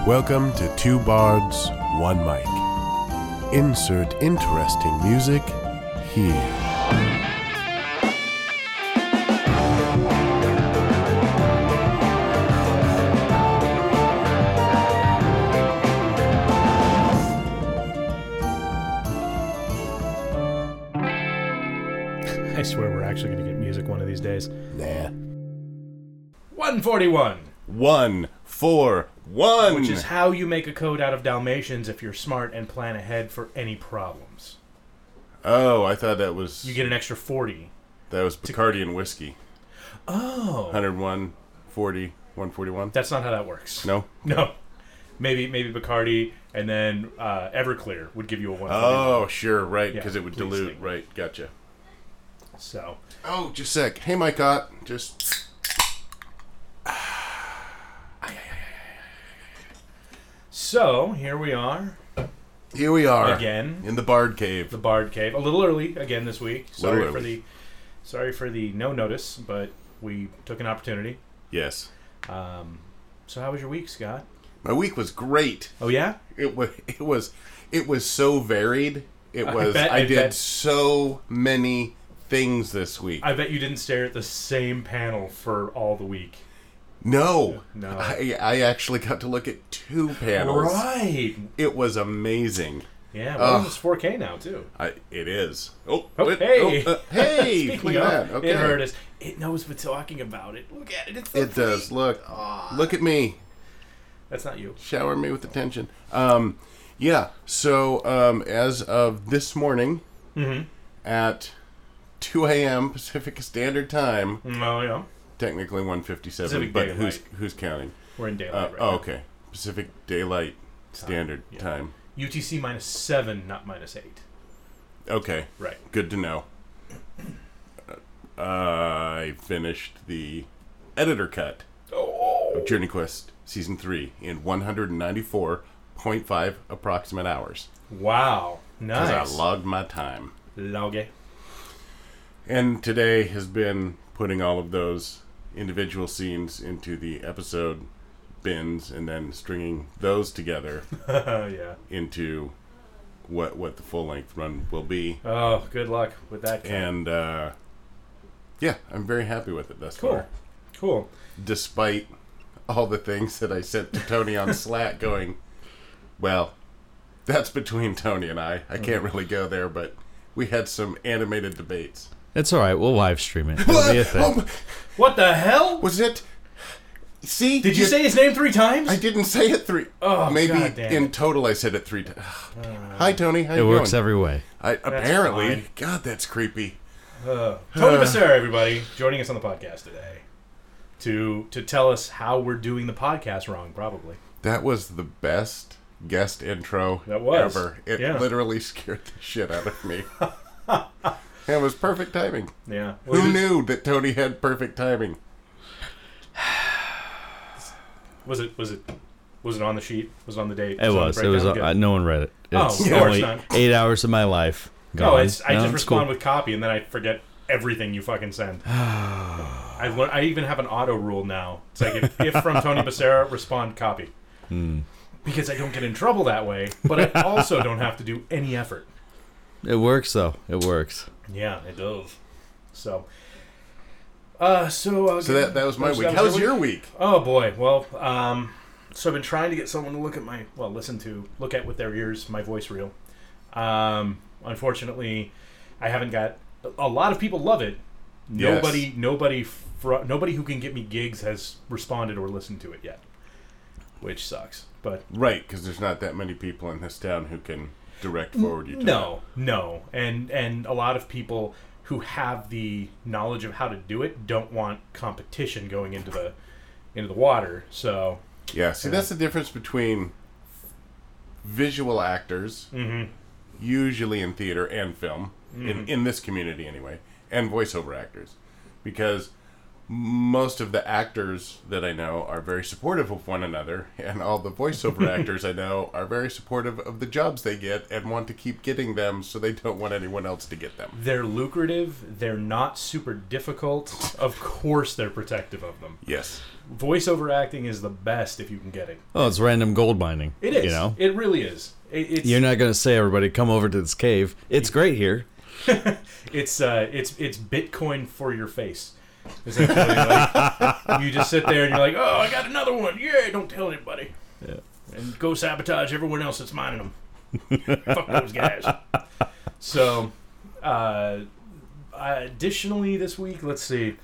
Welcome to Two Bards, One Mic. Insert interesting music here. I swear we're actually going to get music one of these days. Nah. 141. 141. Which is how you make a code out of Dalmatians if you're smart and plan ahead for any problems. Oh, I thought that was... You get an extra 40. That was Bacardi and whiskey. Oh. 101, 40, 141. That's not how that works. No? No. Maybe Bacardi and then Everclear would give you a 141. Oh, sure, right, because Yeah, it would please dilute. think. Right, gotcha. So. Oh, just a sec. Hey, Mike Ott. Just... So, here we are. Here we are. Again. In the Bard Cave. The Bard Cave. A little early again this week. Little early. Sorry for the no notice, but we took an opportunity. Yes. So how was your week, Scott? My week was great. Oh yeah? It was so varied. I did bet. so many things this week. I bet you didn't stare at the same panel for all the week. No. No. I actually got to look at two panels. Right. It was amazing. Yeah, well, it's 4K now, too. It is. Oh, hey. Hey, Speaking look at of, that. Okay. it heard us. It knows we're talking about it. Look at it. It's so It does. pretty. Look. Look at me. That's not you. Shower me with attention. Yeah, so as of this morning at 2 a.m. Pacific Standard Time, Oh, yeah. technically 1:57, Pacific but Daylight. who's counting? We're in daylight right Oh, now. okay. Pacific Daylight Standard Yeah. Time. UTC -7, not -8. Okay, Right. good to know. I finished the editor cut Oh. of Journey Quest Season 3 in 194.5 approximate hours. Wow. Nice. Because I logged my time. Logge. And today has been putting all of those individual scenes into the episode bins and then stringing those together Yeah. into what the full-length run will be. Oh, good luck with that. And, yeah, I'm very happy with it thus Cool. far. Cool. Despite all the things that I sent to Tony on Slack going, well, that's between Tony and I. I can't really go there, but we had some animated debates. It's all right. We'll live stream it. It'll be a thing. Oh, What the hell? was it? See? Did you say his name 3 times? I didn't say it 3. Oh, maybe goddamn in it. total I said it 3 times. Hi, Tony. How It you works doing? every way. Apparently. fine. God, that's creepy. Tony Becerra, everybody, joining us on the podcast today to tell us how we're doing the podcast wrong, probably. That was the best guest intro That was. ever. It Yeah. literally scared the shit out of me. It was perfect timing. Yeah. Who knew that Tony had perfect timing? Was it on the sheet? Was it on the date? It was. It was. No one read it. Oh, It's of course only not. 8 hours of my life. No, Gone. I just respond cool. with copy and then I forget everything you fucking send. I even have an auto rule now. It's like if from Tony Becerra, respond copy. Because I don't get in trouble that way, but I also don't have to do any effort. It works though. It works. Yeah, it does. So So that was my week. How was your week? Oh boy. Well, so I've been trying to get someone to look at look at with their ears my voice reel. Unfortunately, I haven't got. A lot of people love it. Yes. Nobody who can get me gigs has responded or listened to it yet, which sucks. But Right, because there's not that many people in this town who can direct forward you to no, and a lot of people who have the knowledge of how to do it don't want competition going into the water. So that. Yeah, see, that's the difference between visual actors, usually in theater and film, in this community anyway, and voiceover actors. Because most of the actors that I know are very supportive of one another, and all the voiceover actors I know are very supportive of the jobs they get and want to keep getting them, so they don't want anyone else to get them. they're lucrative. They're not super difficult. Of course, they're protective of them. Yes. voiceover acting is the best if you can get it. Oh, it's random gold mining. It is. You know? It really is. You're not going to say, everybody, come over to this cave. It's great here. It's Bitcoin for your face. Essentially, like, you just sit there and you're like, oh, I got another one. Yeah, don't tell anybody. Yeah. And go sabotage everyone else that's mining them. Fuck those guys. So, additionally this week, let's see.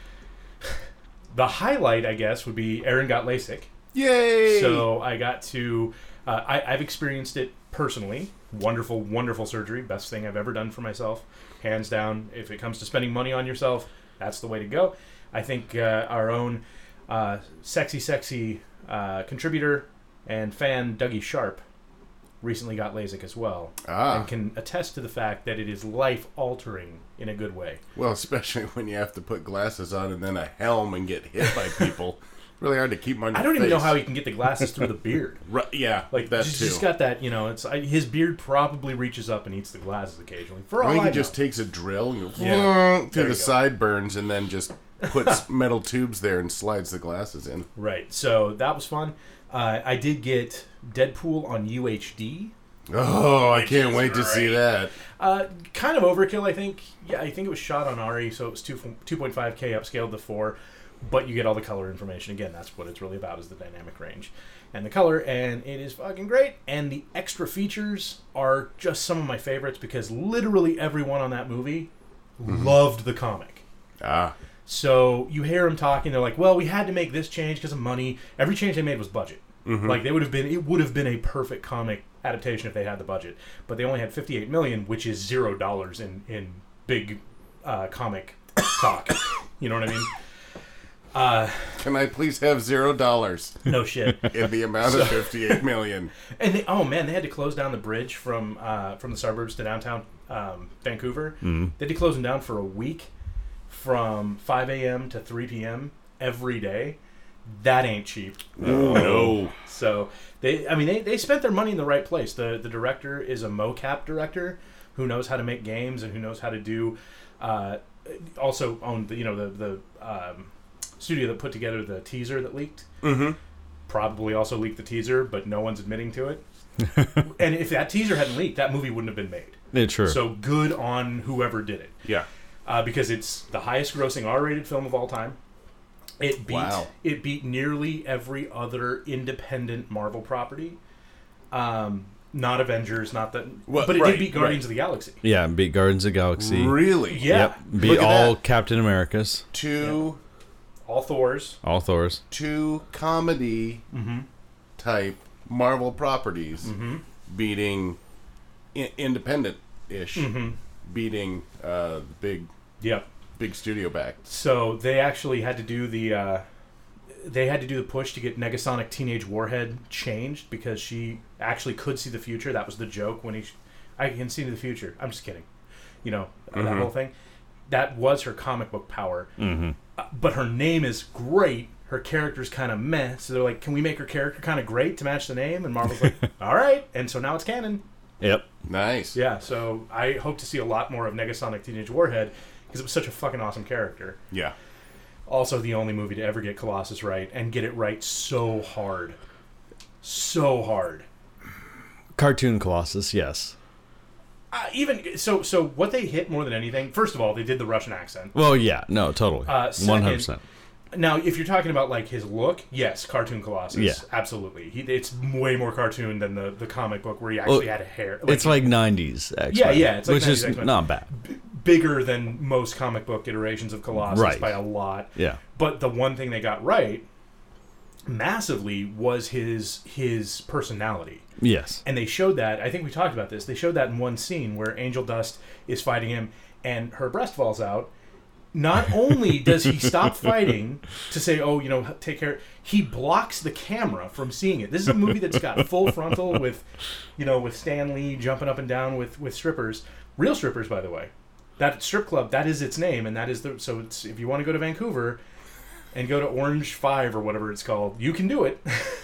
The highlight, I guess, would be Aaron got LASIK. Yay! So I got to... I've experienced it personally. Wonderful, wonderful surgery. Best thing I've ever done for myself. Hands down. If it comes to spending money on yourself, that's the way to go. I think our own sexy contributor and fan, Dougie Sharp, recently got LASIK as well. And can attest to the fact that it is life-altering in a good way. Well, especially when you have to put glasses on and then a helm and get hit by people. Really hard to keep them on your face. I don't even know how he can get the glasses through the beard. Right, yeah, like that he's too. Just got that, it's his beard probably reaches up and eats the glasses occasionally. For all I think I he just know. takes a drill and goes to the sideburns and then just puts metal tubes there and slides the glasses in. Right. So that was fun. I did get Deadpool on UHD. Oh, I can't wait to see that. Kind of overkill, I think. Yeah, I think it was shot on ARRI, so it was 2.5K upscaled to 4. But you get all the color information. Again, that's what it's really about, is the dynamic range and the color, and it is fucking great. And the extra features are just some of my favorites because literally everyone on that movie loved the comic. So you hear them talking, they're like, well, we had to make this change because of money. Every change they made was budget. Like it would have been a perfect comic adaptation if they had the budget. But they only had $58 million, which is $0 in big comic talk. You know what I mean? Can I please have $0? No shit. In the amount of $58 million. And they had to close down the bridge from the suburbs to downtown Vancouver. They had to close them down for a week from 5 a.m. to 3 p.m. every day. That ain't cheap. No. So they spent their money in the right place. The director is a mocap director who knows how to make games and who knows how to do. Also owned the studio that put together the teaser that leaked. Probably also leaked the teaser, but no one's admitting to it. And if that teaser hadn't leaked, that movie wouldn't have been made. Yeah, true. So good on whoever did it. Yeah. Because it's the highest grossing R-rated film of all time. It beat nearly every other independent Marvel property. Not Avengers, not that, but it did beat Guardians of the Galaxy. Yeah, beat Guardians of the Galaxy. Really? Yeah. Yep. Beat all Captain Americas. All Thors. All Thors. 2 comedy type Marvel properties beating independent-ish, beating big studio back. So they actually had to do the push to get Negasonic Teenage Warhead changed because she actually could see the future. That was the joke when I can see the future. I'm just kidding. That whole thing. That was her comic book power. But her name is great. Her character's kind of meh. So they're like, can we make her character kind of great to match the name? And Marvel's like, all right. And so now it's canon. Yep. Nice. Yeah, so I hope to see a lot more of Negasonic Teenage Warhead because it was such a fucking awesome character. Yeah. Also the only movie to ever get Colossus right and get it right so hard. So hard. Cartoon Colossus, yes. Even so what they hit more than anything, first of all, they did the Russian accent. Well, yeah, no, totally. 100%. Now, if you're talking about like his look, yes, Cartoon Colossus, yeah. Absolutely. It's way more cartoon than the comic book where he actually had a hair. It's like 90s X-Men. Yeah, it's like which 90s is X-Men. not bad. Bigger than most comic book iterations of Colossus by a lot. Yeah. But the one thing they got right massively was his personality. Yes. And they showed that, I think we talked about this, they showed that in one scene where Angel Dust is fighting him and her breast falls out. Not only does he stop fighting to say, take care, he blocks the camera from seeing it. This is a movie that's got full frontal with Stan Lee jumping up and down with strippers. Real strippers, by the way. That strip club, that is its name, and that is it's if you want to go to Vancouver and go to Orange 5 or whatever it's called, you can do it.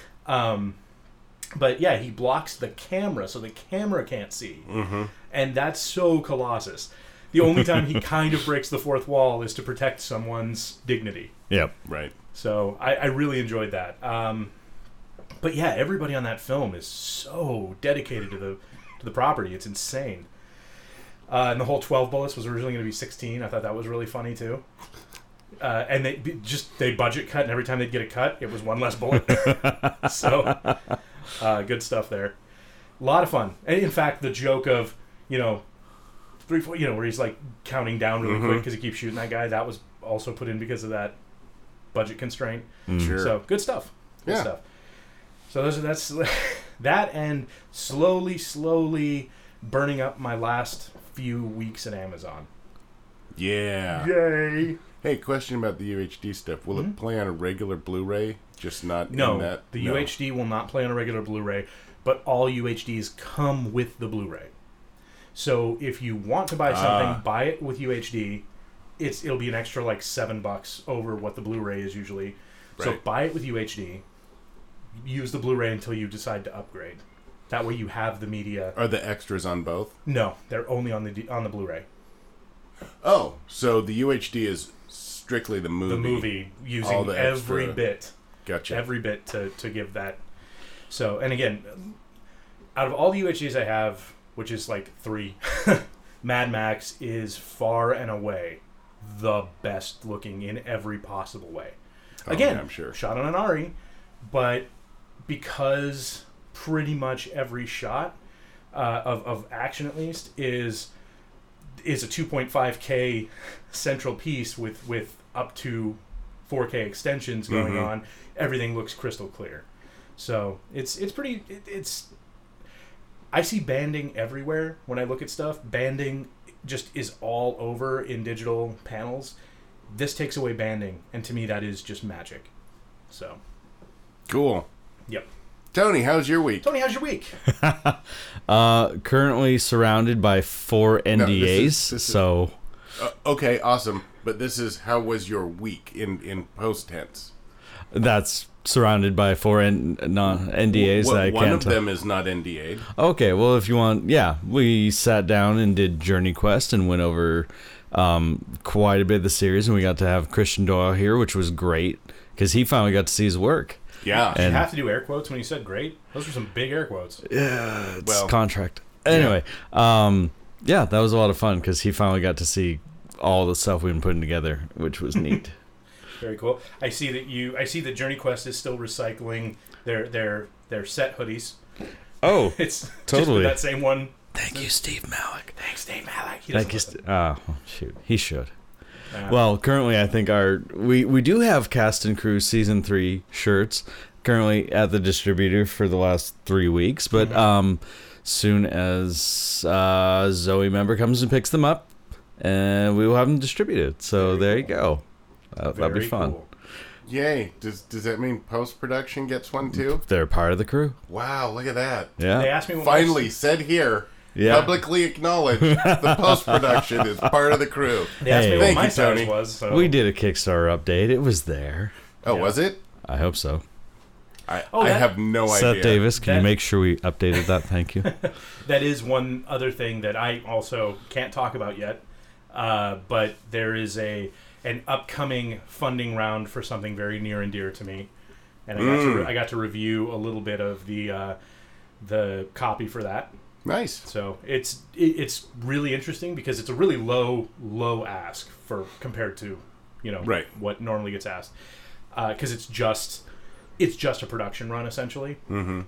But yeah, he blocks the camera so the camera can't see. And that's so Colossus. The only time he kind of breaks the fourth wall is to protect someone's dignity. Yep. Right. So I really enjoyed that. But yeah, everybody on that film is so dedicated to the property. It's insane. And the whole 12 bullets was originally going to be 16. I thought that was really funny too. And they budget cut, and every time they'd get a cut, it was one less bullet. So good stuff there. A lot of fun. And in fact, the joke of 3, 4, where he's like counting down really quick because he keeps shooting that guy, that was also put in because of that budget constraint. Sure. So good stuff. Good Yeah. stuff. So that's that, and slowly burning up my last few weeks at Amazon. Yeah. Yay! Hey, question about the UHD stuff. Will it play on a regular Blu-ray? Just not in that? The UHD will not play on a regular Blu-ray, but all UHDs come with the Blu-ray. So if you want to buy something, buy it with UHD. It'll be an extra like $7 over what the Blu-ray is usually. So Right. buy it with UHD. Use the Blu-ray until you decide to upgrade. That way you have the media. Are the extras on both? No, they're only on the Blu-ray. Oh, so the UHD is strictly the movie. The movie using All the every extra- bit. Gotcha. Every bit to give that. So, and again, out of all the UHDs I have, which is like 3, Mad Max is far and away the best looking in every possible way. Again, yeah, I'm sure. shot on an ARRI, but because pretty much every shot of action, at least, is a 2.5K central piece with up to 4K extensions going on, everything looks crystal clear. So it's pretty. I see banding everywhere when I look at stuff. Banding just is all over in digital panels. This takes away banding, and to me that is just magic. So, Cool. yep. Tony, how's your week? Tony, how's your week? Currently surrounded by 4 NDAs, this is- so Okay, awesome. But this is how was your week in post tense? that's surrounded by 4 NDAs that I One can't of tell. them is not NDA'd. Okay, well, if you want, yeah, we sat down and did Journey Quest and went over quite a bit of the series, and we got to have Christian Doyle here, which was great because he finally got to see his work. Yeah. You And- have to do air quotes when you said great. Those were some big air quotes. Yeah, it's Well, contract. Anyway, yeah, that was a lot of fun because he finally got to see all the stuff we've been putting together, which was neat. Very cool. I see that Journey Quest is still recycling their set hoodies. Oh, It's just Totally. that same one. thank you, Steve Malik. Thanks, Dave Malik. He Thank you. doesn't Shoot, he should. listen. Well, currently, I think we do have Cast and Crew Season 3 shirts currently at the distributor for the last 3 weeks, but soon as Zoe member comes and picks them up, and we will have them distributed. So there you go. That'll be Very fun. cool. Yay. Does that mean post production gets one too? They're part of the crew. Wow, look at that. Yeah. They asked me what Finally said here. Yeah. Publicly acknowledged the post production is part of the crew. They asked me Hey. what Thank my you, size Tony. was. So. We did a Kickstarter update. It was there. Oh, Yeah. was it? I hope so. I that- have no Seth idea. Davis, can you That- make sure we updated that? Thank you. That is one other thing that I also can't talk about yet. But there is an upcoming funding round for something very near and dear to me, and I got to review a little bit of the copy for that. Nice. So it's really interesting because it's a really low ask for compared to Right. what normally gets asked, because it's just a production run essentially.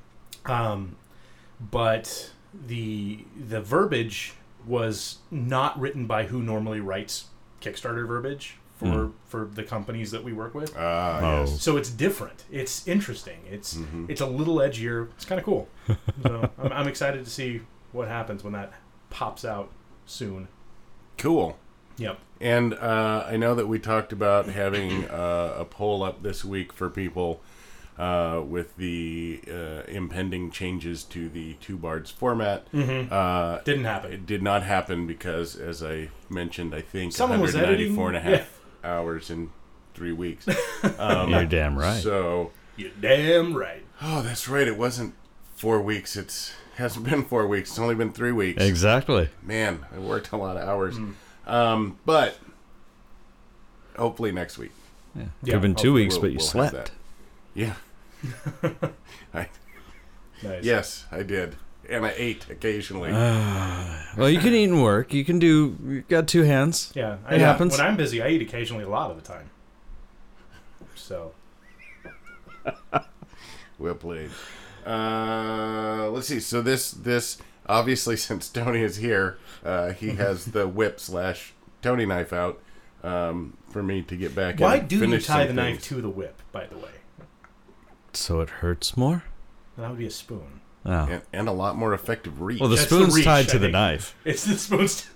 But the verbiage was not written by who normally writes Kickstarter verbiage for the companies that we work with. Yes. So it's different. It's interesting. It's a little edgier. It's kind of cool. So I'm excited to see what happens when that pops out soon. Cool. Yep. And I know that we talked about having a poll up this week for people with the impending changes to the Two Bards format. Didn't happen. It did not happen because, as I mentioned, I think Someone was 194 and a editing. half hours in 3 weeks. You're damn right. So, You're damn right. oh, that's right. It wasn't 4 weeks. It hasn't been 4 weeks. It's only been 3 weeks. Exactly. Man, I worked a lot of hours. But hopefully next week. Could have been 2 weeks, We'll- but you we'll have slept. that. Yeah. Nice. Yes, I did. And I ate occasionally. Well, you can eat and work. You can do. You got 2 hands. Yeah, It happens. When I'm busy, I eat occasionally a lot of the time. So Well played. Let's see. So this obviously, since Tony is here, he has the whip / Tony knife out for me to get back. why and do you finish tie some the knife things. to the whip? By the way, So it hurts more. that would be a spoon. Oh. And a lot more effective reach. Well, the That's the spoon's reach, tied I to the think. knife. It's the spoon's.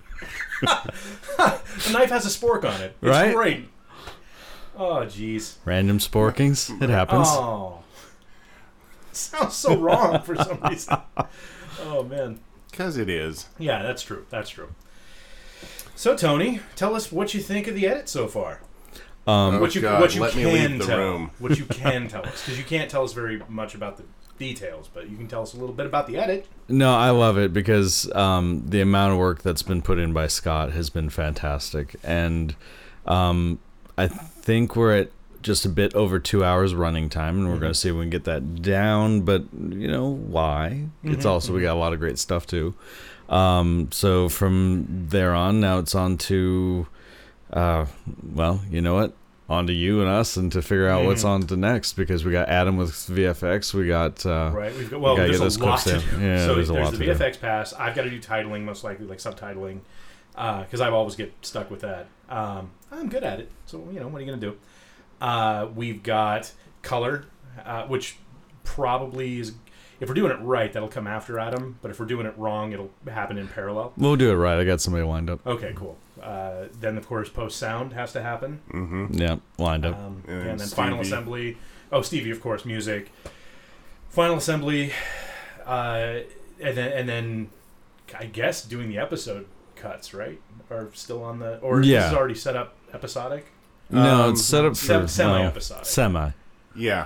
The knife has a spork on it. It's Right? great. Oh, jeez. Random sporkings. It happens. Oh. Sounds so wrong for some reason. Oh, man. Because it is. Yeah, that's true. That's true. So, Tony, tell us what you think of the edit so far. Oh, What you God, can let me leave the tell. room. What you can tell us. Because you can't tell us very much about the details, but you can tell us a little bit about the edit. No, I love it because the amount of work that's been put in by Scott has been fantastic, and I think we're at just a bit over 2 hours running time, and we're going to see if we can get that down. But you know why? It's also we got a lot of great stuff too. So from there on, now it's on to, well, you know what? On to you and us, and to figure out what's on to next, because we got Adam with VFX, we got Right. We've got, well, gotta there's get those a lot clips to do. down. Yeah, so there's a lot the to do. VFX pass. I've got to do titling, most likely, like subtitling, because I always get stuck with that. I'm good at it, so you know what are you gonna do? We've got color, which probably is, if we're doing it right, that'll come after Adam. But if we're doing it wrong, it'll happen in parallel. We'll do it right. I got somebody lined up. Okay, cool. Then of course post sound has to happen. Mm-hmm. Yeah, lined up. And then Stevie. final assembly. Oh, Stevie, of course, music. Final assembly, and then I guess doing the episode cuts, right? Are still on the, or Yeah. this is already set up episodic. No, it's set up for Semi-episodic. Semi. Yeah.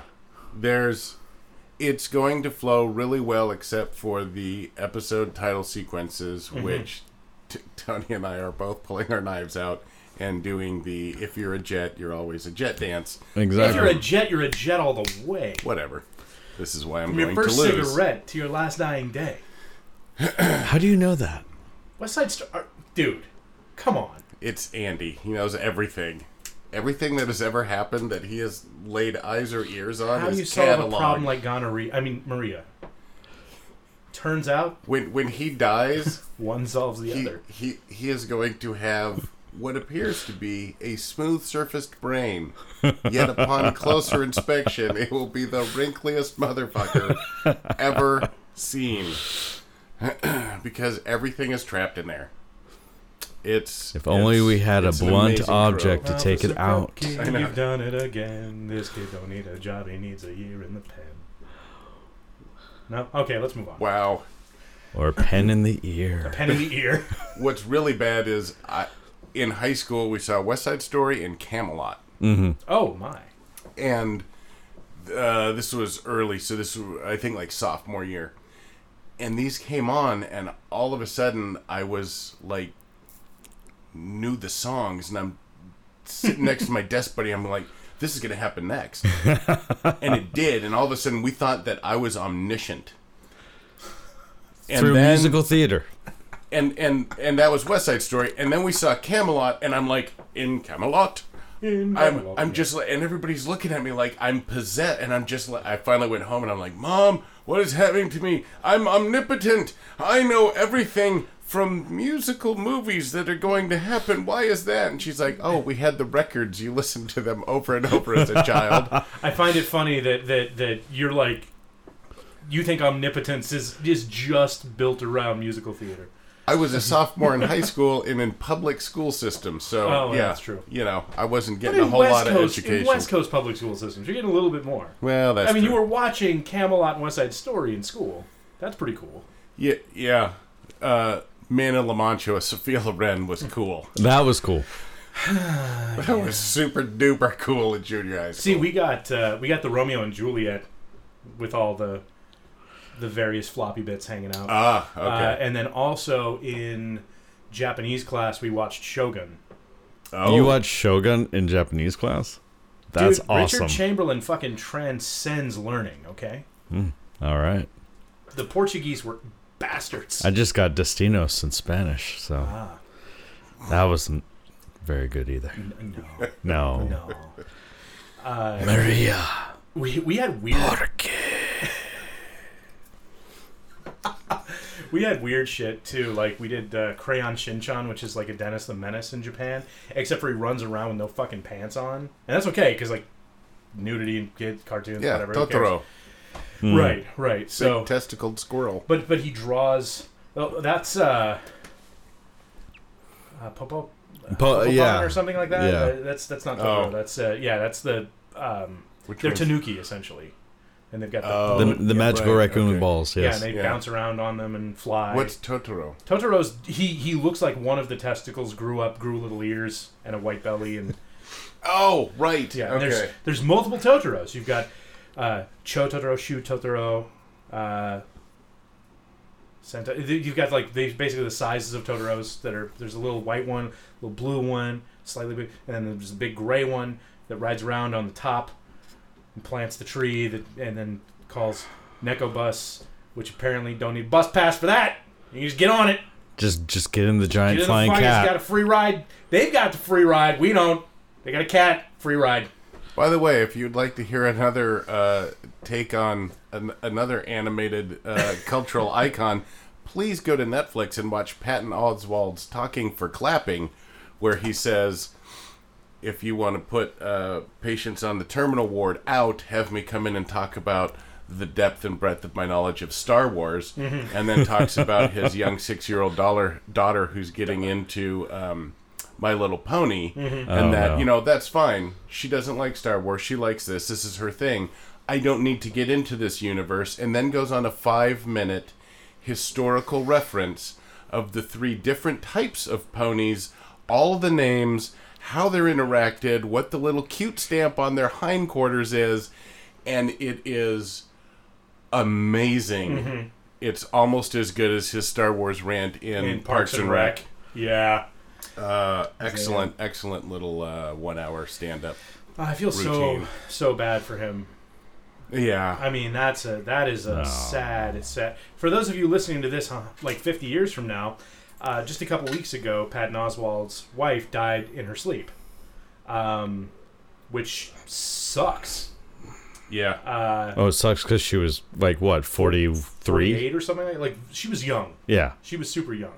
It's going to flow really well, except for the episode title sequences, which Tony and I are both pulling our knives out and doing the "if you're a jet, you're always a jet" dance. Exactly. If you're a jet all the way. Whatever. This is why I'm From your going to first lose. cigarette to your last dying day. How do you know that? West Side Story, dude. Come on. It's Andy. He knows everything. Everything that has ever happened that he has laid eyes or ears on How is you solve cataloged. a problem like gonorrhea? I mean, Maria. Turns out When he dies, one solves the other. he is going to have what appears to be a smooth-surfaced brain. Yet upon closer inspection, it will be the wrinkliest motherfucker ever seen. Because everything is trapped in there. If only we had a it's an blunt amazing object trope. to take it out. Kid, I know. you've done it again. This kid don't need a job. He needs a year in the pen. No? Okay, let's move on. Wow. Or a pen in the ear. A pen in the ear. What's really bad is in high school we saw West Side Story and Camelot. Mm-hmm. Oh, my. And this was early, so this was, I think, like sophomore year. And these came on, and all of a sudden I was like, knew the songs, and I'm sitting next to my desk buddy. I'm like, this is going to happen next. And it did, and all of a sudden we thought that I was omniscient. And Through then, musical theater. and that was West Side Story. And then we saw Camelot, and I'm like, in Camelot? I'm just like, and everybody's looking at me like I'm possessed, and I'm just like, I finally went home and I'm like, Mom, what is happening to me? I'm omnipotent. I know everything from musical movies that are going to happen. Why is that? And she's like, oh, we had the records. You listened to them over and over as a child. I find it funny that you're like, you think omnipotence is just built around musical theater. I was a sophomore in high school and in public school system, so yeah, that's true. You know, I wasn't But getting a in whole lot of Coast, education. in West Coast public school systems, you're getting a little bit more. Well, that's I mean, true. you were watching Camelot and West Side Story in school. That's pretty cool. Yeah. Man in La Mancha, Sophia Loren was cool. That was cool. That was super duper cool in junior high school. See, we got the Romeo and Juliet with all the various floppy bits hanging out. Okay. And then also in Japanese class, we watched Shogun. Oh. You watched Shogun in Japanese class? That's Dude, awesome. Richard Chamberlain fucking transcends learning, okay? All right. The Portuguese were bastards. I just got Destinos in Spanish, so that wasn't very good either. No. No. No. Maria. We had weird... We had weird shit too. Like we did Crayon Shinchan, which is like a Dennis the Menace in Japan, except for he runs around with no fucking pants on, and that's okay because like nudity and kids cartoons, whatever. who cares? Totoro. Right. So Big testicled squirrel. but he draws. Oh, that's Popo. Yeah. Or something like that. Yeah. That's not Totoro. Oh. That's that's the Which they're one's- Tanuki essentially, and they've got The magical right, raccoon okay. balls, yes. and they Yeah. bounce around on them and fly. What's Totoro? Totoro's he looks like one of the testicles grew little ears and a white belly and Oh, right. yeah. And Okay. there's multiple Totoros. You've got Cho Totoro, Shu Totoro, Senta. You've got like basically the sizes of Totoros that are. There's a little white one, a little blue one, slightly big, and then there's a big gray one that rides around on the top and plants the tree and then calls Neko Bus, which apparently don't need bus pass for that. You can just get on it. Just get in the giant Get in flying the cat. It's got a free ride. They've got the free ride. We don't. They got a cat. Free ride. By the way, if you'd like to hear another take on another animated cultural icon, please go to Netflix and watch Patton Oswalt's Talking for Clapping, where he says, if you want to put patients on the terminal ward out, have me come in and talk about the depth and breadth of my knowledge of Star Wars, and then talks about his young 6-year-old daughter who's getting into My Little Pony, and that's fine. She doesn't like Star Wars. She likes this. This is her thing. I don't need to get into this universe. And then goes on a 5-minute historical reference of the 3 different types of ponies, all the names, how they're interacted, what the little cute stamp on their hindquarters is, and it is amazing. It's almost as good as his Star Wars rant in Parks and Rec. Yeah. Excellent little 1-hour stand-up. I feel routine. so bad for him. Yeah. I mean, that is a sad. It's sad. For those of you listening to this, like 50 years from now, just a couple weeks ago, Patton Oswalt's wife died in her sleep, which sucks. Yeah. Oh, it sucks because she was like what, 43? 48 or something like she was young. Yeah. She was super young.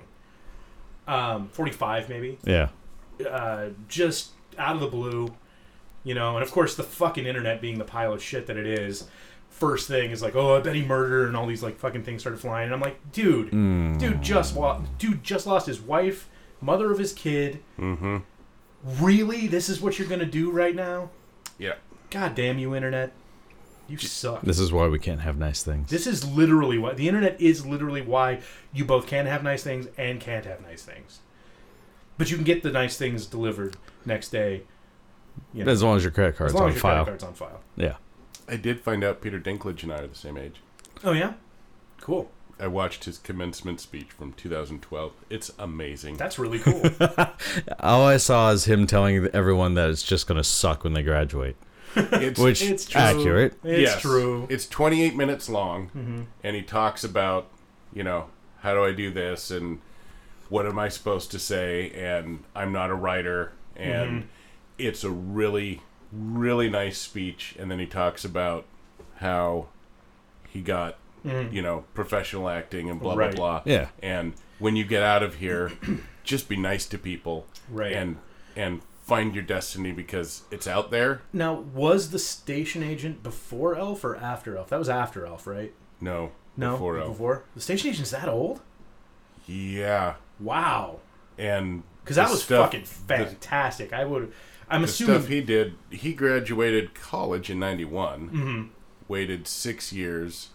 45 maybe. Yeah. Just out of the blue, and of course the fucking internet being the pile of shit that it is, first thing is like, oh, I bet he murdered, and all these like fucking things started flying, and I'm like, dude just lost his wife, mother of his kid. Mm-hmm. Really? This is what you're gonna do right now? Yeah. God damn you, internet. You suck. This is why we can't have nice things. This is literally why the internet is literally why you both can have nice things and can't have nice things. But you can get the nice things delivered next day. As long as your credit card's as long on as your file. credit card's on file. Yeah. I did find out Peter Dinklage and I are the same age. Oh yeah? Cool. I watched his commencement speech from 2012. It's amazing. That's really cool. All I saw is him telling everyone that it's just going to suck when they graduate. Which it's true. accurate. It's true. It's 28 minutes long, Mm-hmm. and he talks about, how do I do this, and what am I supposed to say, and I'm not a writer, and it's a really, really nice speech, and then he talks about how he got, professional acting and blah, Right. blah, blah. Yeah. And when you get out of here, just be nice to people. Right. And find your destiny because it's out there. Now, was the station agent before Elf or after Elf? That was after Elf, right? No. No, Before Elf. before. The station agent's that old? Yeah. Wow. And Because that the was stuff- fucking fantastic. I'm The assuming stuff he did, he graduated college in 91, Mm-hmm. waited 6 years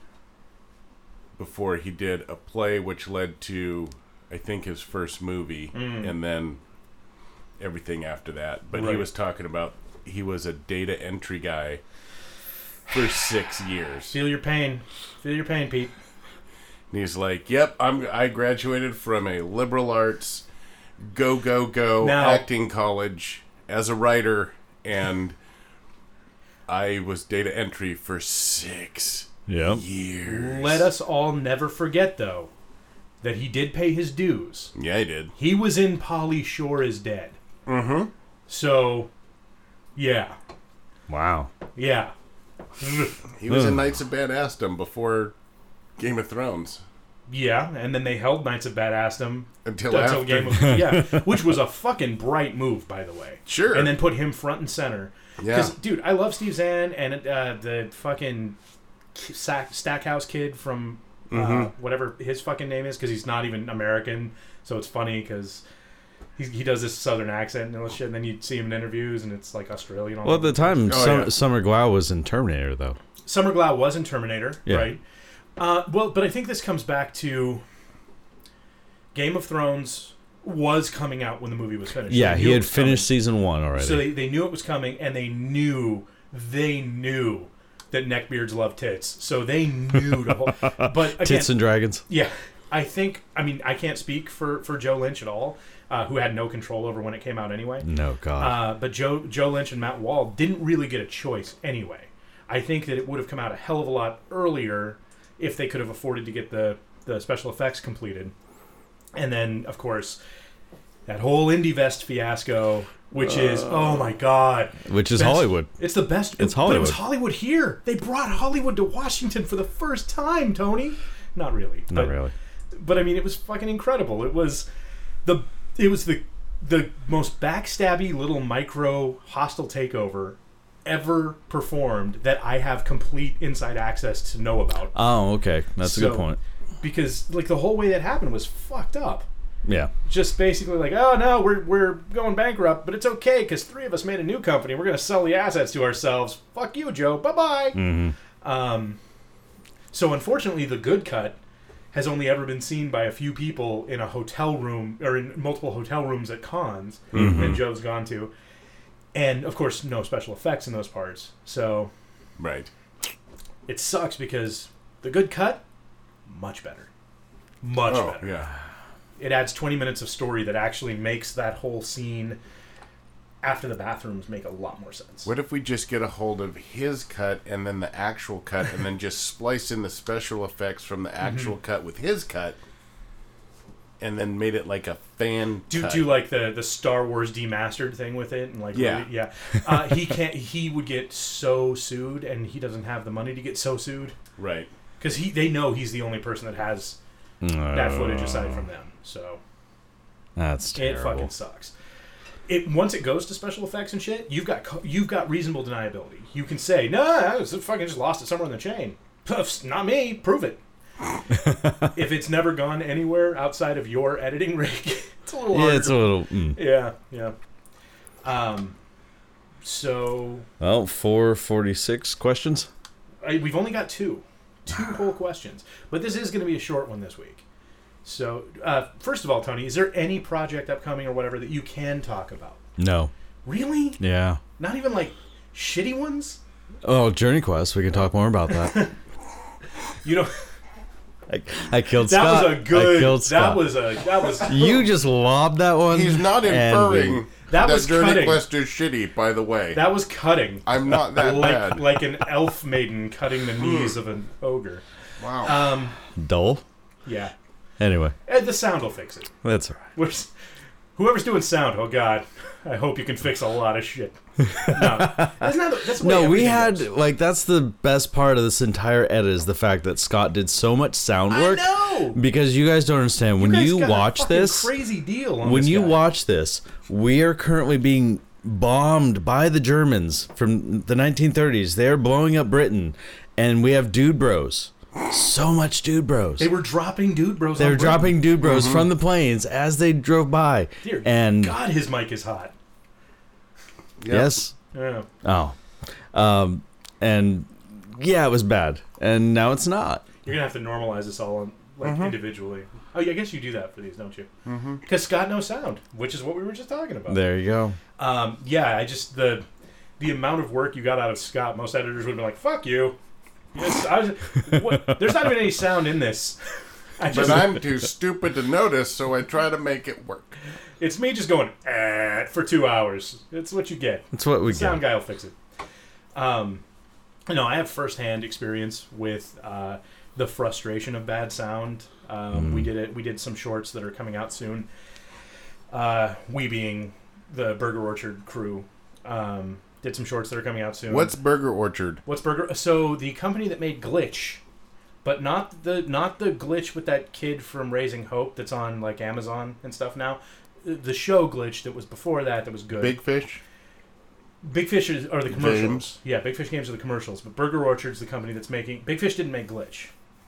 before he did a play which led to, I think, his first movie, and then everything after that. But he Right. was talking about he was a data entry guy for 6 years. Feel your pain. Feel your pain, Pete. And he's like, yep, I graduated from a liberal arts go Now- acting college as a writer, and I was data entry for 6 years. Let us all never forget, though, that he did pay his dues. Yeah, he did. He was in Pauly Shore is Dead. Mm-hmm. So, yeah. Wow. Yeah. He was in Knights of Badassdom before Game of Thrones. Yeah, and then they held Knights of Badassdom Until after. Game of yeah, which was a fucking bright move, by the way. Sure. And then put him front and center. Yeah. Because, dude, I love Steve Zahn and the fucking Stackhouse kid from whatever his fucking name is, because he's not even American. So it's funny because he does this southern accent and all this shit, and then you see him in interviews and it's like Australian. Well, at the time, Summer Glau was in Terminator, though. Summer Glau was in Terminator, right? But I think this comes back to Game of Thrones was coming out when the movie was finished. Yeah, he had finished season 1 already. So they knew it was coming, and they knew that neckbeards love tits. So they knew to hold. But again, tits and dragons. Yeah, I can't speak for Joe Lynch at all, who had no control over when it came out anyway. No, God. But Joe Lynch and Matt Wall didn't really get a choice anyway. I think that it would have come out a hell of a lot earlier if they could have afforded to get the special effects completed. And then, of course, that whole IndieVest fiasco, which is, oh my God. Which is Hollywood. It's the best. It's Hollywood. But it was Hollywood here. They brought Hollywood to Washington for the first time, Tony. Not really. Not really. But I mean, it was fucking incredible. It was the most backstabby little micro hostile takeover ever performed that I have complete inside access to know about. Oh, okay. That's a good point. Because like the whole way that happened was fucked up. Yeah. Just basically like, oh no, we're going bankrupt, but it's okay because 3 of us made a new company. We're gonna sell the assets to ourselves. Fuck you, Joe. Bye bye. Mm-hmm. So unfortunately, the good cut has only ever been seen by a few people in a hotel room or in multiple hotel rooms at cons that Joe's gone to, and of course, no special effects in those parts. So, right, it sucks because the good cut, much better, much better. Yeah. It adds 20 minutes of story that actually makes that whole scene after the bathrooms make a lot more sense. What if we just get a hold of his cut and then the actual cut and then just splice in the special effects from the actual cut with his cut and then made it like a fan cut? Do like the Star Wars demastered thing with it and like yeah. Really, yeah. He would get so sued and he doesn't have the money to get so sued. Right. Because they know he's the only person that has that footage aside from them. So that's terrible. It fucking sucks. Once it goes to special effects and shit, you've got reasonable deniability. You can say, no, I fucking just lost it somewhere in the chain. Puffs, not me. Prove it. If it's never gone anywhere outside of your editing rig, it's a little harder. Yeah, it's a little. Yeah. So. Well, 446 questions. We've only got two whole questions, but this is going to be a short one this week. So, first of all, Tony, is there any project upcoming or whatever that you can talk about? No. Really? Yeah. Not even like shitty ones? Oh, Journey Quest. We can talk more about that. You know, I killed that Scott. was a good. I killed Scott. That was. You just lobbed that one. He's not inferring that was Journey cutting. Quest is shitty. By the way, That was cutting. I'm not that bad. Like an elf maiden cutting the knees of an ogre. Wow. Dull. Yeah. Anyway, The sound will fix it. that's all right. Whoever's doing sound, oh god, I hope you can fix a lot of shit. No, that's the way We everything had goes. that's the best part of this entire edit is the fact that Scott did so much sound work. I know. Because you guys don't understand when guys you got a watch fucking this. crazy deal. On When this you guy. watch this, we are currently being bombed by the Germans from the 1930s. They're blowing up Britain, and we have dude bros. So much dude bros. They were dropping dude bros. They were dropping dude bros from the planes as they drove by. Dear and God, his mic is hot. Yep. yes. Yeah. Oh. And yeah, it was bad. And now it's not. You're gonna have to normalize this all individually. Oh, yeah, I guess you do that for these, don't you? Because Scott knows sound, which is what we were just talking about. There you go. Yeah, I just the amount of work you got out of Scott, most editors would be like, "Fuck you." Yes, there's not even any sound in this. But I'm too stupid to notice, so I try to make it work. It's me just going for 2 hours. It's what you get. That's what we The sound get. guy will fix it. No, I have firsthand experience with the frustration of bad sound. We did some shorts that are coming out soon. We being the Burger Orchard crew. Did some shorts that are coming out soon. What's Burger Orchard? So the company that made Glitch, but not the Glitch with that kid from Raising Hope that's on like Amazon and stuff now. The show Glitch that was before that was good. Big Fish? Big Fish are the commercials. Games. Yeah, Big Fish Games are the commercials, but Burger Orchard's the company that's making. Big Fish didn't make Glitch.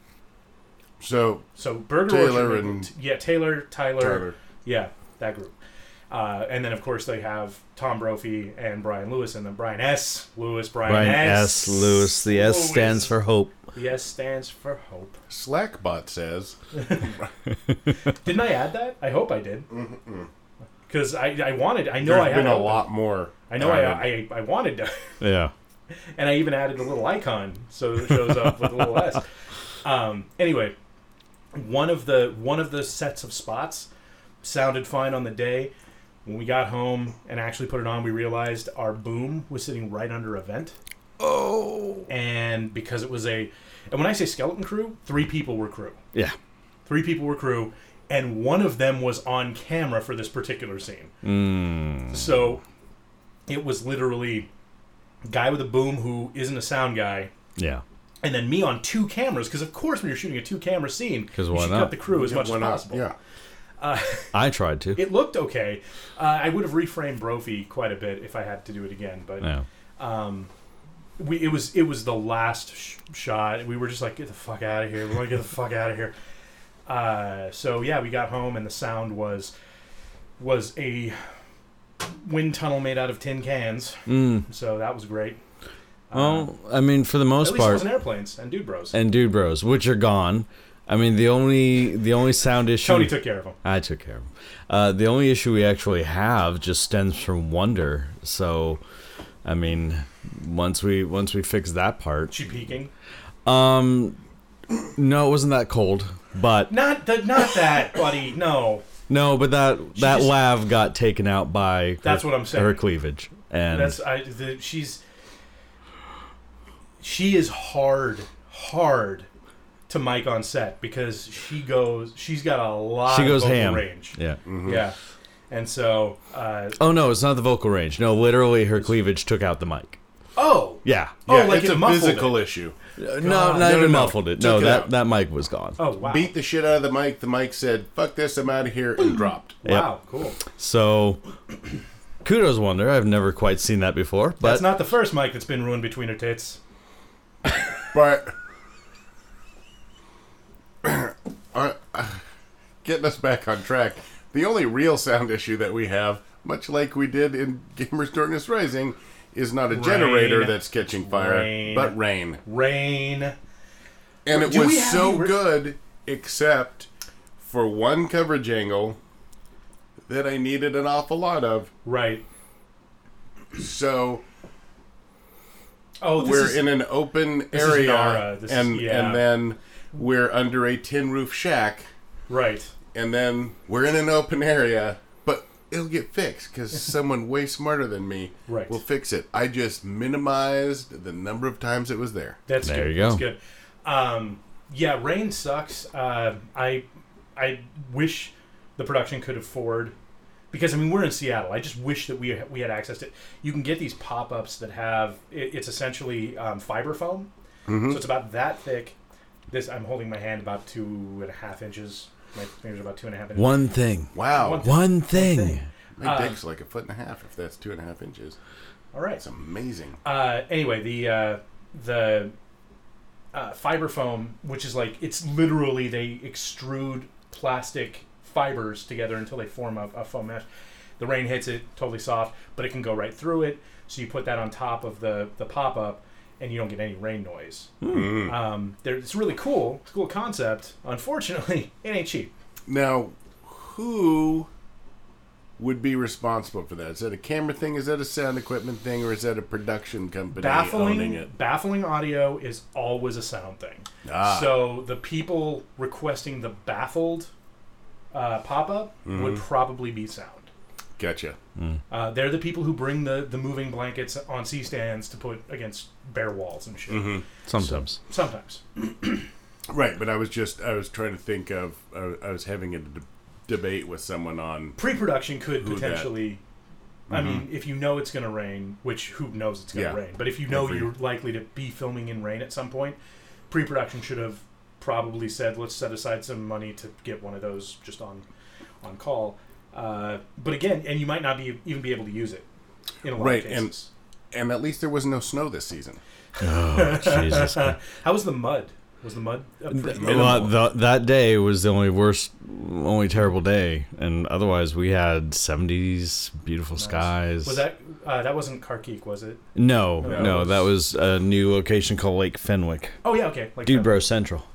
So Burger Taylor Orchard and Taylor, Tyler, Tyler. yeah, that group. And then, of course, they have Tom Brophy and Brian Lewis, and then Brian S. Lewis, Brian S. Lewis. The S stands for hope. The S stands for hope. Slackbot says. Didn't I add that? I hope I did. Because I wanted. I know There's I had been a open. lot more. I know I wanted to. Yeah. And I even added a little icon so it shows up with a little S. Anyway, one of the sets of spots sounded fine on the day. When we got home and actually put it on, we realized our boom was sitting right under a vent. Oh. And because it was and when I say skeleton crew, 3 people were crew. Yeah. 3 people were crew, and one of them was on camera for this particular scene. So it was literally a guy with a boom who isn't a sound guy. Yeah. And then me on 2 cameras, because of course when you're shooting a 2-camera scene, you why should not? cut the crew as much as possible. Yeah. I tried to. It looked okay. I would have reframed Brophy quite a bit if I had to do it again, but Yeah. it was the last shot. We were just like, get the fuck out of here. We want to get the fuck out of here. So yeah, we got home and the sound was a wind tunnel made out of tin cans. So that was great. Well, I mean, for the most at least it part, wasn't airplanes and Dude Bros. and Dude Bros, which are gone. I mean, the only sound issue Tony took care of them. I took care of them. The only issue we actually have just stems from Wonder. So, I mean, once we fix that part. She peeking. No, it wasn't that cold, but Not that, buddy. No. no, but that just- lav got taken out by That's what I'm saying. her cleavage, and she is hard to mic on set because she's got a lot of vocal ham. range. Yeah. Yeah. And so Oh no, it's not the vocal range. No, literally her cleavage took out the mic. oh Yeah. Yeah, like it's it a muffled physical it. issue. No, not even muffled it. No, Took it out. that mic was gone. oh wow Beat the shit out of the mic. The mic said, fuck this, I'm out of here, and dropped. wow cool. So, kudos, Wonder. I've never quite seen that before, but That's not the first mic that's been ruined between her tits. But getting us back on track, the only real sound issue that we have, much like we did in Gamers Darkness Rising, is not a generator that's catching fire, but rain. Rain. And it Do we was have so any good, except for one coverage angle that I needed an awful lot of. Right. So Oh, we're in an open is area, Nara. and then we're under a tin roof shack, right. and then we're in an open area, but it'll get fixed because someone way smarter than me Right. will fix it. I just minimized the number of times it was there. That's There good. you go. That's good. Yeah, rain sucks. I wish the production could afford, because I mean we're in Seattle. I just wish that we had access to. You can get these pop-ups that have it's essentially fiber foam, so it's about that thick. This I'm holding my hand about 2.5 inches. My fingers are about 2.5 inches. one thing. Wow. One thing. My dick's like 1.5 feet if that's 2.5 inches. All right. That's amazing. Anyway, the fiber foam, which is like it's literally they extrude plastic fibers together until they form a foam mesh. The rain hits it, totally soft, but it can go right through it. So you put that on top of the pop-up, and you don't get any rain noise. It's really cool. It's a cool concept. Unfortunately, it ain't cheap. Now, who would be responsible for that? Is that a camera thing? Is that a sound equipment thing? Or is that a production company owning it? Baffling audio is always a sound thing. So the people requesting the baffled pop-up would probably be sound. Gotcha. They're the people who bring the moving blankets on C-stands to put against bare walls and shit. Mm-hmm. Sometimes. Sometimes. Right, but I was trying to think of, I was having a debate with someone on... Pre-production could Who potentially... I mean, if you know it's going to rain, which who knows it's going to rain, but if you know you're likely to be filming in rain at some point, pre-production should have probably said, let's set aside some money to get one of those just on call. But again, and you might not even be able to use it in a lot of cases. And at least there was no snow this season. Oh, Jesus. How was the mud? Was the mud that day was the only terrible day, and otherwise we had 70s, beautiful skies. Was that wasn't Carkeek, was it? No, that was a new location called Lake Fenwick. Oh yeah, okay. Like Dude Bro Central.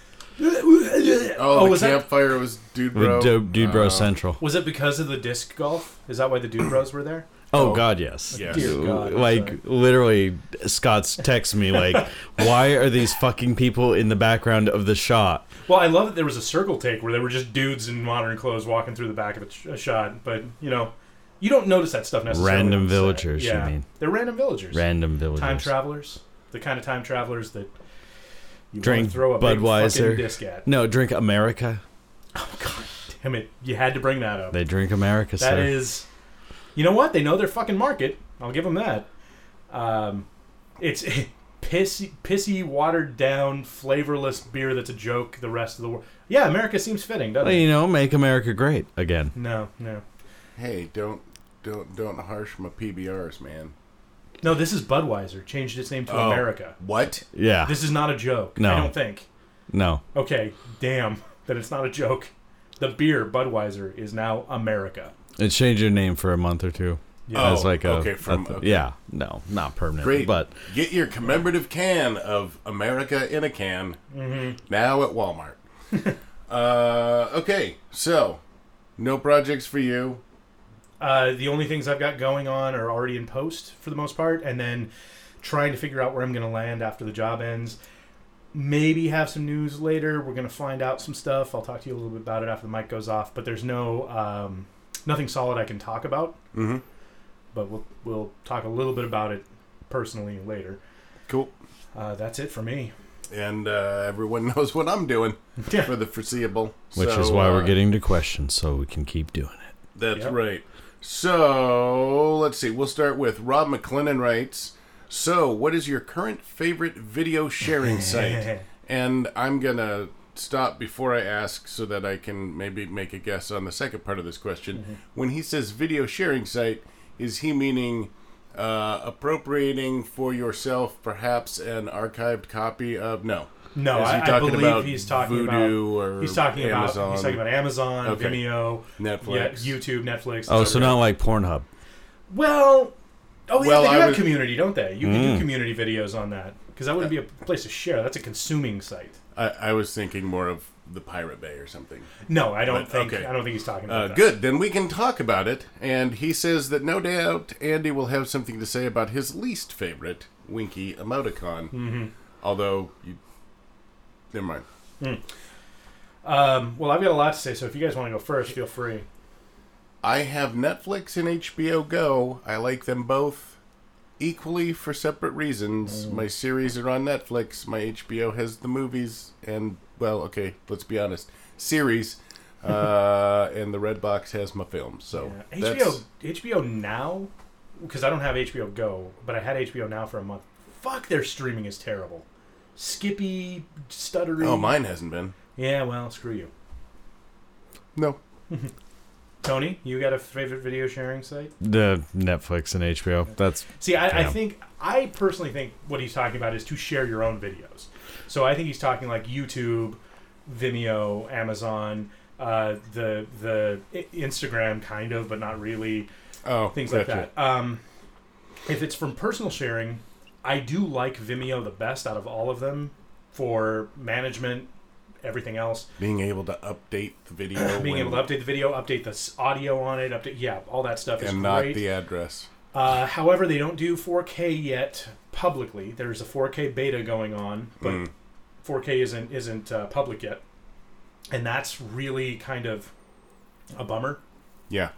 The campfire was Dude Bro. Dude Bro Central. Was it because of the disc golf? Is that why the Dude Bros were there? Oh God, yes. Dear God, literally, Scott's text me like, "Why are these fucking people in the background of the shot?" Well, I love that there was a circle take where there were just dudes in modern clothes walking through the back of a shot, but you don't notice that stuff necessarily. Random villagers, yeah. you mean? They're random villagers. Random villagers. Time travelers. The kind of time travelers that you drink throw a Budweiser. big fucking disc at. No, drink America. Oh God damn it! You had to bring that up. They drink America. That is. You know what? They know their fucking market. I'll give them that. It's pissy, watered down, flavorless beer that's a joke. The rest of the world. Yeah, America seems fitting, doesn't it? Make America great again. No. Hey, don't harsh my PBRs, man. No, this is Budweiser. Changed its name to America. What? Yeah. This is not a joke. No. I don't think. No. Okay, damn that it's not a joke. The beer Budweiser is now America. It changed your name for a month or two. Yeah. As like okay. Yeah, no, not permanent. Great. But get your commemorative can of America in a can now at Walmart. Okay, so no projects for you. The only things I've got going on are already in post for the most part, and then trying to figure out where I'm going to land after the job ends. Maybe have some news later. We're going to find out some stuff. I'll talk to you a little bit about it after the mic goes off, but there's nothing solid I can talk about. Mm-hmm. But we'll talk a little bit about it personally later. Cool. That's it for me. And everyone knows what I'm doing for the foreseeable. Which is why we're getting to questions, so we can keep doing it. That's right. So, let's see. We'll start with Rob McLennan writes, so what is your current favorite video sharing site? And I'm going to stop before I ask so that I can maybe make a guess on the second part of this question. Mm-hmm. When he says video sharing site, is he meaning appropriating for yourself perhaps an archived copy of... No, I believe he's talking Vudu about Amazon. He's talking about Amazon, Okay. Vimeo, Netflix, YouTube, Netflix. Oh, so not like Pornhub. Well, they do I have was- community, don't they? You can do community videos on that because that wouldn't be a place to share. That's a consuming site. I was thinking more of the Pirate Bay or something. No, I don't But, think. okay. I don't think he's talking about that. Good, then we can talk about it. And he says that no doubt Andy will have something to say about his least favorite Winky emoticon. Mm-hmm. Although, never mind. Well, I've got a lot to say, so if you guys want to go first, feel free. I have Netflix and HBO Go. I like them both equally for separate reasons. My series are on Netflix. My HBO has the movies and, well, okay, let's be honest, series. And the Redbox has my films. So HBO Now, because I don't have HBO Go, but I had HBO Now for a month. Fuck, their streaming is terrible. Skippy, stuttery. Oh, mine hasn't been. Yeah, well, screw you. No. Tony, you got a favorite video sharing site? The Netflix and HBO. That's See, I personally think what he's talking about is to share your own videos. So I think he's talking like YouTube, Vimeo, Amazon, the Instagram kind of, but not really. Oh, things like that. If it's from personal sharing, I do like Vimeo the best out of all of them for management. Everything else, being able to update the video, update the audio on it, all that stuff is and great. not the address. However, they don't do 4K yet publicly. There's a 4K beta going on, but 4K isn't public yet, and that's really kind of a bummer. Yeah.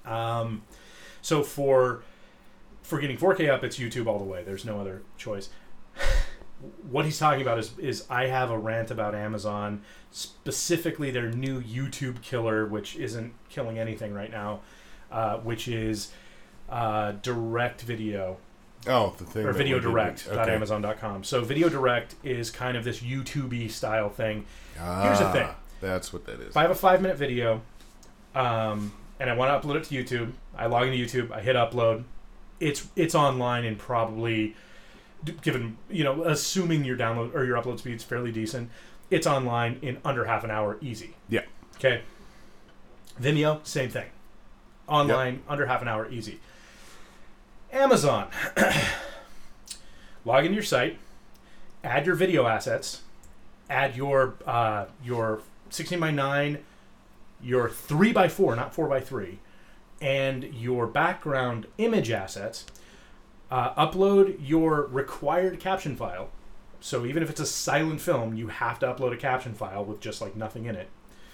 So for getting 4K up, it's YouTube all the way. There's no other choice. What he's talking about is I have a rant about Amazon, specifically their new YouTube killer, which isn't killing anything right now, which is direct video. Oh, the thing. Or that Video we did. Direct.amazon.com. So Video Direct is kind of this YouTube-y style thing. Here's the thing. That's what that is. If I have a 5-minute video, and I want to upload it to YouTube, I log into YouTube, I hit upload. It's online in probably, given, assuming your download or your upload speed's fairly decent, it's online in under half an hour, easy. Yeah. Okay. Vimeo, same thing. Online, under half an hour, easy. Amazon. Log into your site, add your video assets, add your 16:9, your 3:4, not 4:3, and your background image assets. Upload your required caption file. So even if it's a silent film, you have to upload a caption file with just like nothing in it.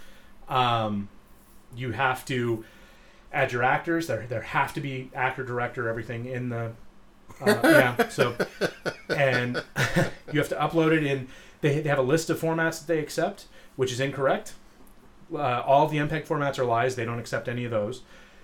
You have to add your actors. There have to be actor, director, everything in the So, and you have to upload it in. They have a list of formats that they accept, which is incorrect. All of the MPEG formats are lies. They don't accept any of those.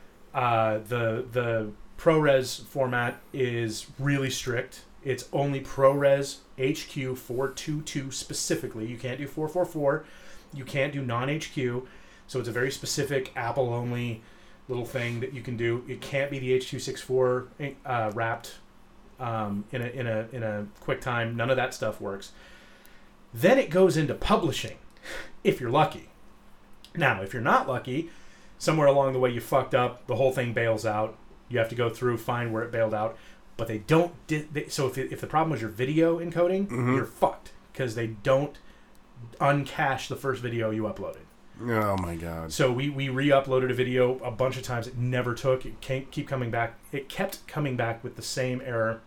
The ProRes format is really strict. It's only ProRes HQ 422 specifically. You can't do 444. You can't do non-HQ. So it's a very specific Apple-only little thing that you can do. It can't be the H.264 wrapped in a QuickTime. None of that stuff works. Then it goes into publishing, if you're lucky. Now, if you're not lucky, somewhere along the way you fucked up, the whole thing bails out. You have to go through, find where it bailed out. But they don't... So if the problem was your video encoding, you're fucked. Because they don't uncache the first video you uploaded. Oh my god. So we re-uploaded a video a bunch of times. It never took. It can't keep coming back. It kept coming back with the same error.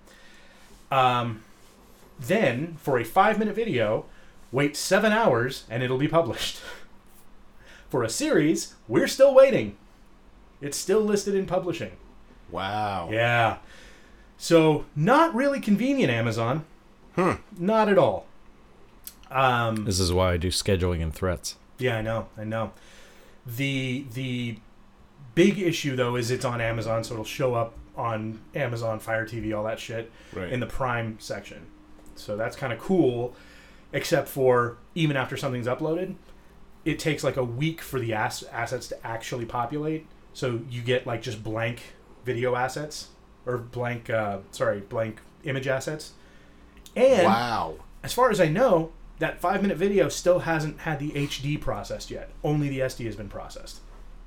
Then, for a 5-minute video, wait 7 hours and it'll be published. For a series, we're still waiting. It's still listed in publishing. Wow. Yeah. So, not really convenient, Amazon. Not at all. This is why I do scheduling and threats. Yeah, I know. The big issue, though, is it's on Amazon, so it'll show up on Amazon, Fire TV, all that shit, in the Prime section. So that's kind of cool, except for even after something's uploaded, it takes like a week for the assets to actually populate. So you get like just blank video assets, or blank image assets. And wow. As far as I know, that 5-minute video still hasn't had the HD processed yet. Only the SD has been processed.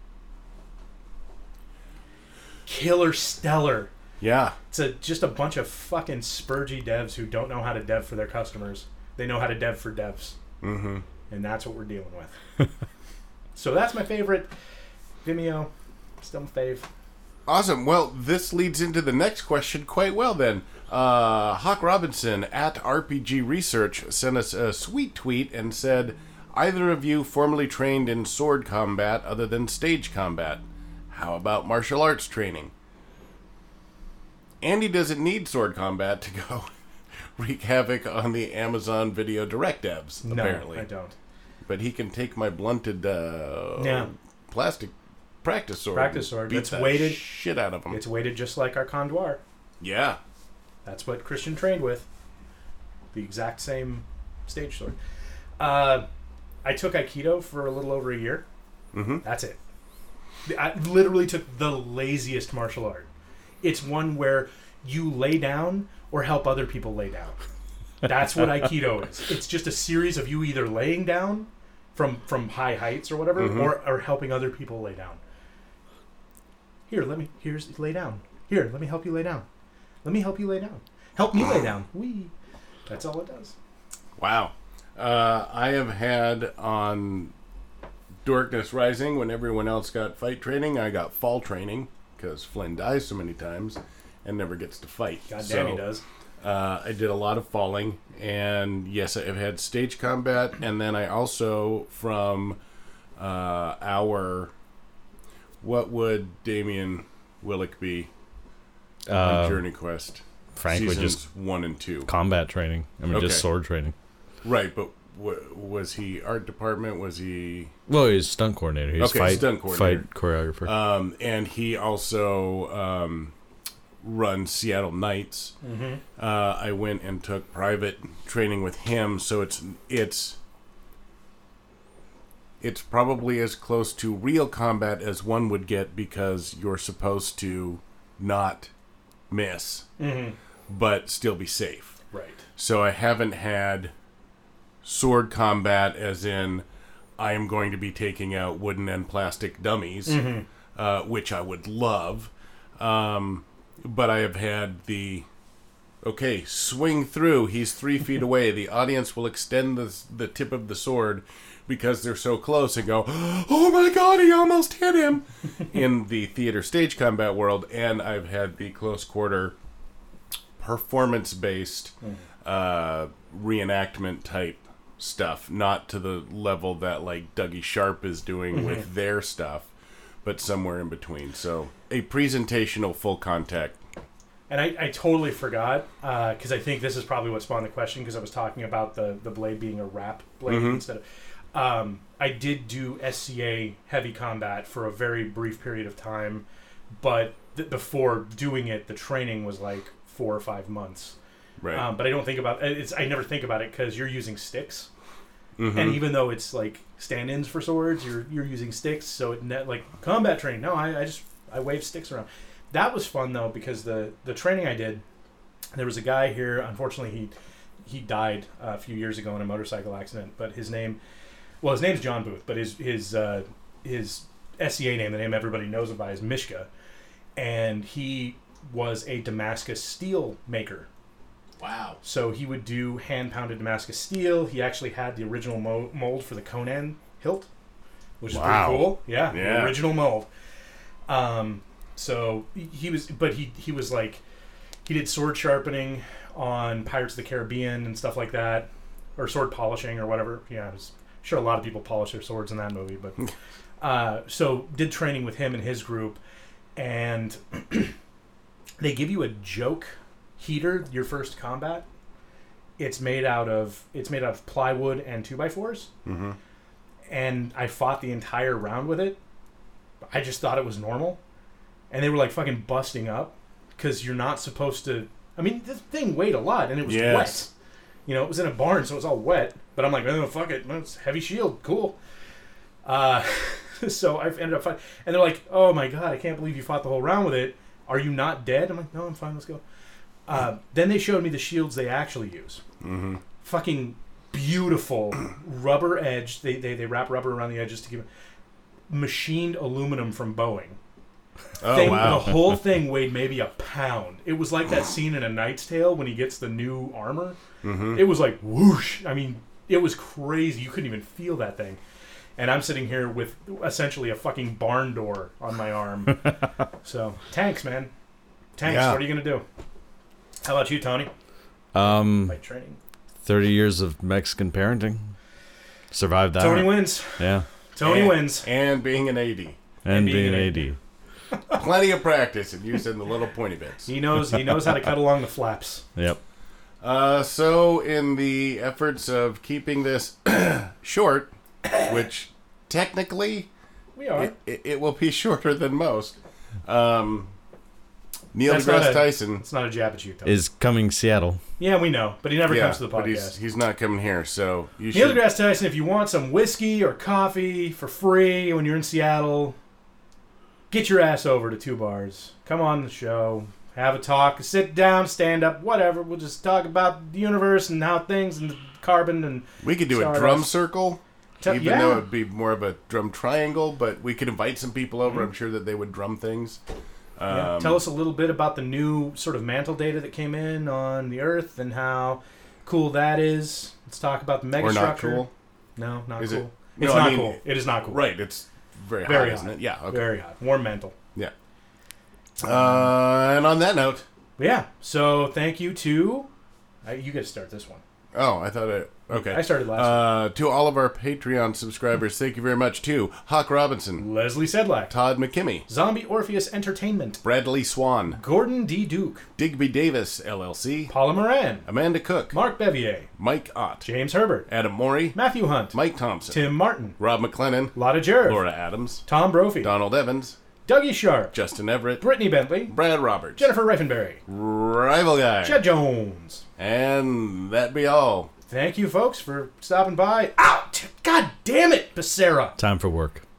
Killer stellar. Yeah. It's just a bunch of fucking spurgy devs who don't know how to dev for their customers. They know how to dev for devs. Mm-hmm. And that's what we're dealing with. So that's my favorite. Vimeo, still my fave. Awesome. Well, this leads into the next question quite well then. Hawk Robinson at RPG Research sent us a sweet tweet and said, either of you formerly trained in sword combat other than stage combat? How about martial arts training? Andy doesn't need sword combat to go wreak havoc on the Amazon Video Direct devs, apparently. No, I don't. But he can take my blunted plastic practice sword. Beat It's the weighted shit out of them. It's weighted just like our Condoir. Yeah. That's what Christian trained with. The exact same stage sword. I took Aikido for a little over a year. Mm-hmm. That's it. I literally took the laziest martial art. It's one where you lay down or help other people lay down. That's what Aikido is. It's just a series of you either laying down from high heights or whatever, or helping other people lay down. Here's lay down. Here, let me help you lay down. Let me help you lay down. Help me lay down. Wee. That's all it does. Wow. I have had on Darkness Rising, when everyone else got fight training, I got fall training, because Flynn dies so many times and never gets to fight. God damn, he does. I did a lot of falling, and yes, I've had stage combat, and then I also, from what would Damien Willick be on Journey Quest? Frankly, Seasons just 1 and 2. combat training. I mean, just sword training. Right, but was he art department? Was he... Well, he's stunt coordinator. He's stunt coordinator. Fight choreographer. And he also runs Seattle Knights. Mm-hmm. I went and took private training with him, so it's probably as close to real combat as one would get, because you're supposed to not miss, but still be safe. Right. So I haven't had sword combat as in I am going to be taking out wooden and plastic dummies, which I would love. But I have had swing through, he's 3 feet away. The audience will extend the tip of the sword because they're so close and go, oh my god, he almost hit him, in the theater stage combat world. And I've had the close quarter performance-based reenactment type stuff, not to the level that like Dougie Sharp is doing with their stuff, but somewhere in between. So a presentational full contact. And I totally forgot, because I think this is probably what spawned the question, because I was talking about the blade being a wrap blade instead of... I did do SCA heavy combat for a very brief period of time, but before doing it, the training was like 4 or 5 months. Right. But I don't think about it. I never think about it because you're using sticks, and even though it's like stand-ins for swords, you're using sticks. So like combat training. No, I wave sticks around. That was fun though, because the training I did, there was a guy here. Unfortunately, he died a few years ago in a motorcycle accident. But his name's John Booth. But his SCA name, the name everybody knows him by, is Mishka, and he was a Damascus steel maker. Wow. So he would do hand-pounded Damascus steel. He actually had the original mold for the Conan hilt, which is pretty cool. Yeah, the original mold. So he was like, he did sword sharpening on Pirates of the Caribbean and stuff like that, or sword polishing or whatever. Yeah, I'm sure a lot of people polish their swords in that movie, but so did training with him and his group, and they give you a joke heater your first combat. It's made out of plywood and 2x4s, and I fought the entire round with it. I just thought it was normal, and they were like fucking busting up because you're not supposed to. I mean, this thing weighed a lot, and it was wet. You know, it was in a barn, so it was all wet. But I'm like, oh fuck it, it's heavy shield, cool. So I ended up fighting, and they're like, oh my god, I can't believe you fought the whole round with it. Are you not dead? I'm like, no, I'm fine. Let's go. Then they showed me the shields they actually use. Fucking beautiful rubber edge. They wrap rubber around the edges to give it machined aluminum from Boeing. Wow. The whole thing weighed maybe a pound. It was like that scene in A Knight's Tale when he gets the new armor. It was like whoosh. I mean, it was crazy. You couldn't even feel that thing. And I'm sitting here with essentially a fucking barn door on my arm. So, tanks, man. Tanks, what are you going to do? How about you, Tony? Fight training. 30 years of Mexican parenting. Survived that. Tony wins. Yeah. Tony wins. And being an AD. And being an AD. Plenty of practice and using the little pointy bits. He knows how to cut along the flaps. Yep. So in the efforts of keeping this short, which technically we are, it will be shorter than most. Neil deGrasse Tyson. It's not a jab at you, Tony. Is coming Seattle. Yeah, we know, but he never comes to the podcast. But he's not coming here, so you Neil should. deGrasse Tyson, if you want some whiskey or coffee for free when you're in Seattle, get your ass over to 2 Bars. Come on the show. Have a talk. Sit down, stand up, whatever. We'll just talk about the universe and how things and carbon and we could do stardust. a drum circle, even yeah. though it'd be more of a drum triangle, but we could invite some people over. I'm sure that they would drum things. Yeah. Tell us a little bit about the new sort of mantle data that came in on the Earth and how cool that is. Let's talk about the megastructure. Or not cool? No, not is cool. It? It's not cool. It is not cool. Right. It's very hot, isn't it? Yeah. Okay. Very hot. Warm mantle. Yeah. And on that note. Yeah. So thank you to... you get to start this one. Oh, I thought it... Okay. I started last To all of our Patreon subscribers, thank you very much, too. Hawk Robinson, Leslie Sedlak, Todd McKimmey, Zombie Orpheus Entertainment, Bradley Swan, Gordon D. Duke, Digby Davis, LLC, Paula Moran, Amanda Cook, Mark Bevier, Mike Ott, James Herbert, Adam Morey, Matthew Hunt, Mike Thompson, Tim Martin, Rob McLennan, Lotta Jarrett, Laura Adams, Tom Brophy, Donald Evans, Dougie Sharp, Justin Everett, Brittany Bentley, Brad Roberts, Jennifer Reifenberry, Rival Guy, Jed Jones. and that be all. Thank you, folks, for stopping by. Ow! God damn it, Becerra! Time for work.